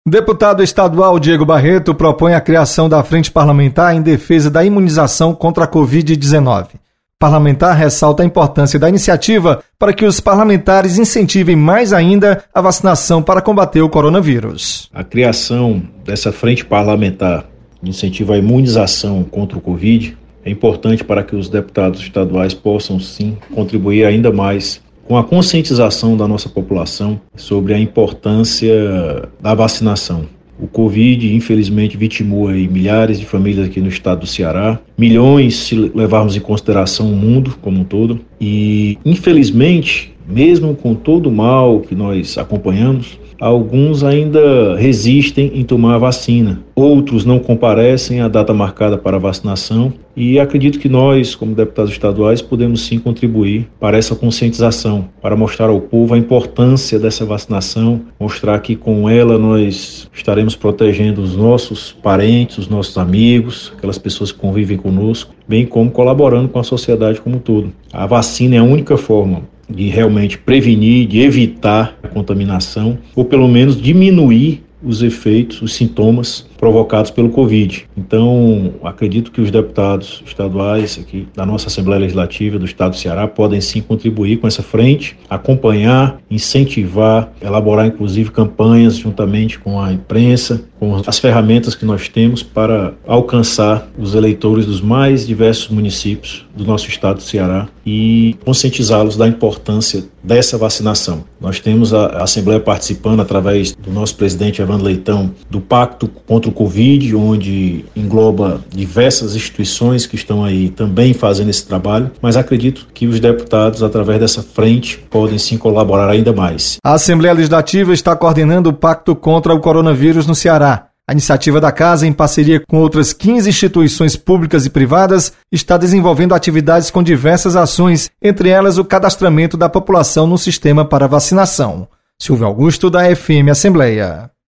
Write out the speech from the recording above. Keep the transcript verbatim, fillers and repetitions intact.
Deputado estadual Diego Barreto propõe a criação da Frente Parlamentar em defesa da imunização contra a covid dezenove. O parlamentar ressalta a importância da iniciativa para que os parlamentares incentivem mais ainda a vacinação para combater o coronavírus. A criação dessa Frente Parlamentar de incentivo à imunização contra o Covid é importante para que os deputados estaduais possam, sim, contribuir ainda mais com a conscientização da nossa população sobre a importância da vacinação. O Covid, infelizmente, vitimou aí milhares de famílias aqui no estado do Ceará, milhões se levarmos em consideração o mundo como um todo. E, infelizmente, mesmo com todo o mal que nós acompanhamos, alguns ainda resistem em tomar a vacina. Outros não comparecem à data marcada para a vacinação e acredito que nós, como deputados estaduais, podemos sim contribuir para essa conscientização, para mostrar ao povo a importância dessa vacinação, mostrar que com ela nós estaremos protegendo os nossos parentes, os nossos amigos, aquelas pessoas que convivem conosco, bem como colaborando com a sociedade como um todo. A vacina é a única forma de realmente prevenir, de evitar a contaminação, ou pelo menos diminuir os efeitos, os sintomas provocados pelo Covid. Então, acredito que os deputados estaduais aqui da nossa Assembleia Legislativa do Estado do Ceará podem sim contribuir com essa frente, acompanhar, incentivar, elaborar inclusive campanhas juntamente com a imprensa, com as ferramentas que nós temos para alcançar os eleitores dos mais diversos municípios do nosso Estado do Ceará e conscientizá-los da importância dessa vacinação. Nós temos a Assembleia participando através do nosso presidente Evandro Leitão do Pacto contra o Covid, onde engloba diversas instituições que estão aí também fazendo esse trabalho, mas acredito que os deputados, através dessa frente, podem sim colaborar ainda mais. A Assembleia Legislativa está coordenando o Pacto contra o Coronavírus no Ceará. A iniciativa da Casa, em parceria com outras quinze instituições públicas e privadas, está desenvolvendo atividades com diversas ações, entre elas o cadastramento da população no sistema para vacinação. Silvio Augusto, da F M Assembleia.